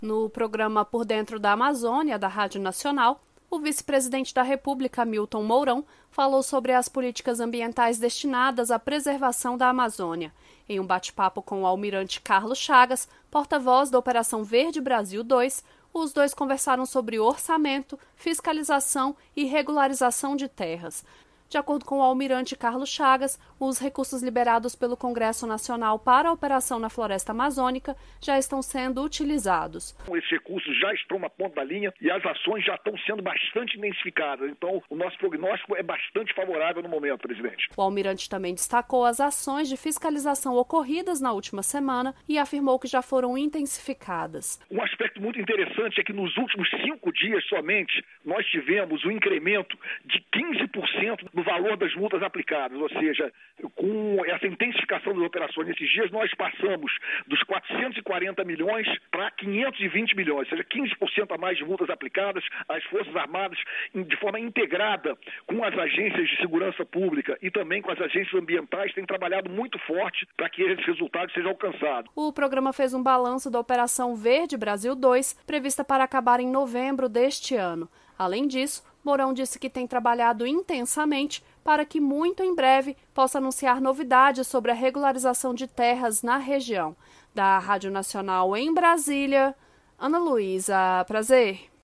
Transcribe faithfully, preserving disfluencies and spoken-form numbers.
No programa Por Dentro da Amazônia, da Rádio Nacional, o vice-presidente da República, Milton Mourão, falou sobre as políticas ambientais destinadas à preservação da Amazônia. Em um bate-papo com o almirante Carlos Chagas, porta-voz da Operação Verde Brasil dois, os dois conversaram sobre orçamento, fiscalização e regularização de terras. De acordo com o almirante Carlos Chagas, os recursos liberados pelo Congresso Nacional para a operação na Floresta Amazônica já estão sendo utilizados. Esses recursos já estão na ponta da linha e as ações já estão sendo bastante intensificadas. Então, o nosso prognóstico é bastante favorável no momento, presidente. O almirante também destacou as ações de fiscalização ocorridas na última semana e afirmou que já foram intensificadas. Um aspecto muito interessante é que nos últimos cinco dias somente nós tivemos um incremento de quinze por cento no valor das multas aplicadas, ou seja, com essa intensificação das operações nesses dias, nós passamos dos quatrocentos e quarenta milhões para quinhentos e vinte milhões, ou seja, quinze por cento a mais de multas aplicadas às Forças Armadas de forma integrada com as agências de segurança pública e também com as agências ambientais, têm trabalhado muito forte para que esse resultado seja alcançado. O programa fez um balanço da Operação Verde Brasil dois, prevista para acabar em novembro deste ano. Além disso, Mourão disse que tem trabalhado intensamente para que muito em breve possa anunciar novidades sobre a regularização de terras na região. Da Rádio Nacional em Brasília, Ana Luísa Prazer.